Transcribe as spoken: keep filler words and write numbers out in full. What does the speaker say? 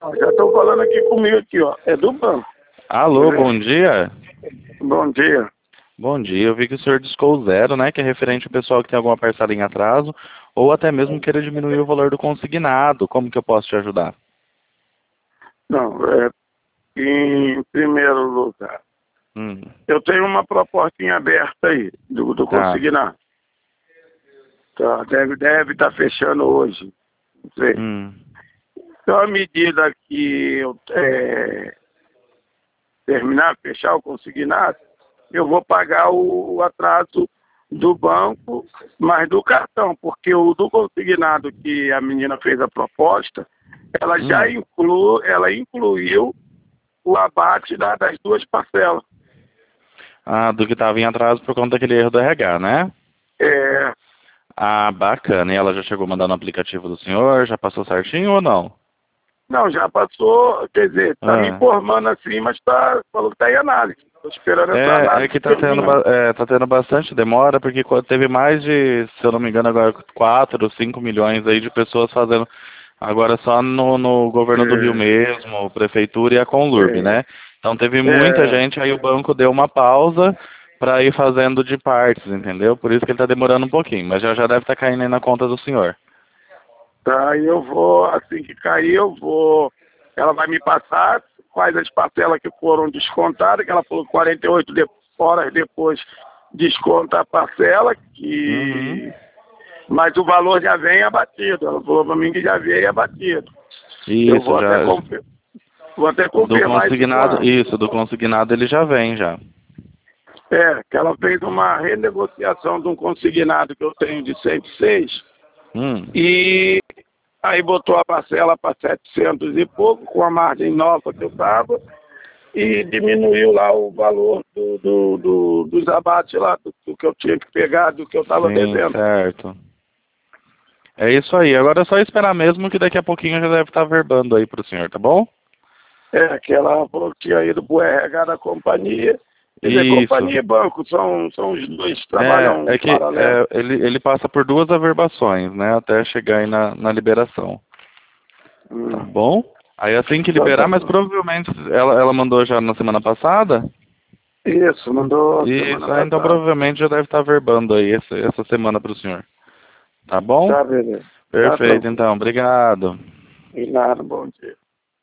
Ó, já estão falando aqui comigo aqui, ó. É do banco. Alô, bom dia. Bom dia. Bom dia, eu vi que o senhor discou zero, né, que é referente ao pessoal que tem alguma parcela em atraso, ou até mesmo queira diminuir o valor do consignado. Como que eu posso te ajudar? Não, é, em primeiro lugar, Hum, eu tenho uma propostinha aberta aí, do, do tá. consignar. Tá, deve deve estar fechando hoje. Não sei. Hum, Então, à medida que eu é, terminar, fechar o consignado, eu vou pagar o, o atraso do banco, mas do cartão, porque o do consignado que a menina fez a proposta, ela já hum. inclu, ela incluiu o abate da- das duas parcelas. Ah, do que estava em atraso por conta daquele erro do R H, né? É, Ah, bacana. E ela já chegou a mandar no aplicativo do senhor? Já passou certinho ou não? não, já passou, quer dizer, está me Ah. informando assim, mas tá, falou que está em análise. Estou esperando essa É, é análise que tá tendo, terminar. ba- é, tá tendo bastante demora, porque quando teve mais de, se eu não me engano, agora quatro ou cinco milhões aí de pessoas fazendo, agora só no, no governo do Rio É, mesmo, prefeitura e a Conlurb, é, né? Então teve muita é, gente, aí o banco deu uma pausa para ir fazendo de partes, entendeu? Por isso que ele tá demorando um pouquinho, mas já já deve estar caindo aí na conta do senhor. tá, e eu vou, assim que cair, eu vou, ela vai me passar quais as parcelas que foram descontadas, que ela falou quarenta e oito de, horas depois desconta a parcela, Uhum. que, mas o valor já vem abatido. Ela falou para mim que já veio abatido. Eu Isso, vou até, já, confer, vou até do confirmar isso com consignado, ela. isso, do consignado ele já vem já. É, que ela fez uma renegociação de um consignado que eu tenho de cento e seis Hum. e aí botou a parcela para setecentos e pouco, com a margem nova que eu estava, e diminuiu lá o valor do, do, do- dos abates lá, do, do que eu tinha que pegar, do que eu estava Sim, devendo. certo. É isso aí. Agora é só esperar mesmo que daqui a pouquinho já deve estar verbando aí pro senhor, tá bom? É, que ela falou que tinha ido para o R H da companhia. Quer dizer, Isso. companhia e banco, são, são os dois, É, trabalham é que paralelo. é, ele, ele passa por duas averbações, né? Até chegar aí na, na liberação. Tá Hum, bom? Aí assim que então tá liberar, mas bom. provavelmente ela, ela mandou já na semana passada? Isso, mandou semana Isso, ah, então passada. provavelmente já deve estar verbando aí essa, essa semana pro senhor. Tá bom? Tá, beleza. Tá Perfeito, tranquilo. então. Obrigado. E nada, bom dia.